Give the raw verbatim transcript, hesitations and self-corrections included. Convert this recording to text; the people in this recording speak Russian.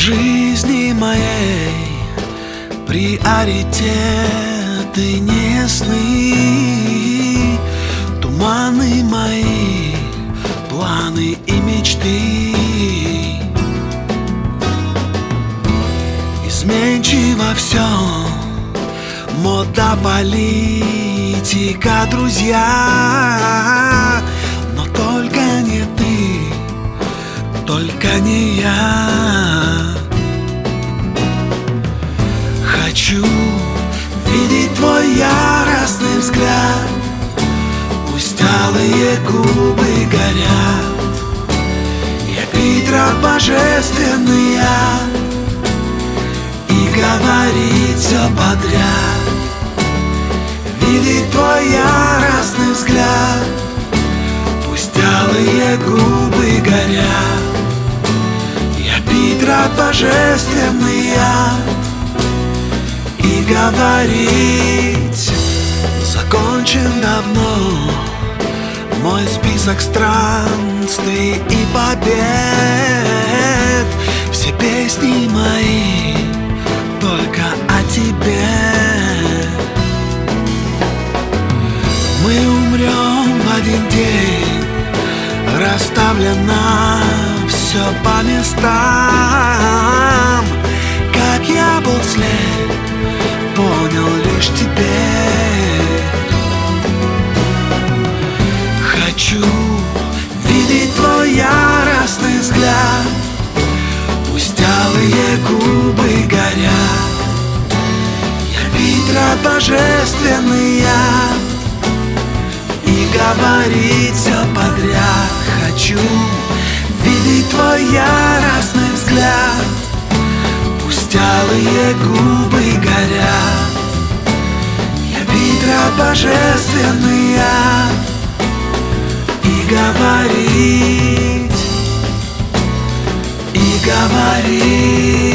жизни моей приоритеты не сны, туманы мои, планы и мечты. Изменчиво все, мода, политика, друзья, но только не ты, только не я. Хочу видеть твой яростный взгляд, пусть алые губы горят, я Петра божественный я, и говорить все подряд. Видеть твой яростный взгляд, пусть алые губы горят, я Петра божественный я, и говорить. Закончен давно мой список странствий и побед. Все песни мои только о тебе. Мы умрем в один день, расставлено все по местам. Как я был слеп, понял лишь теперь. Хочу видеть твой яростный взгляд, пусть алые губы горят, я Петра божественный я, и говорить все подряд. Хочу видеть твой яростный взгляд, пусть алые губы горят, я Петра божественный я, и говорить, и говорить.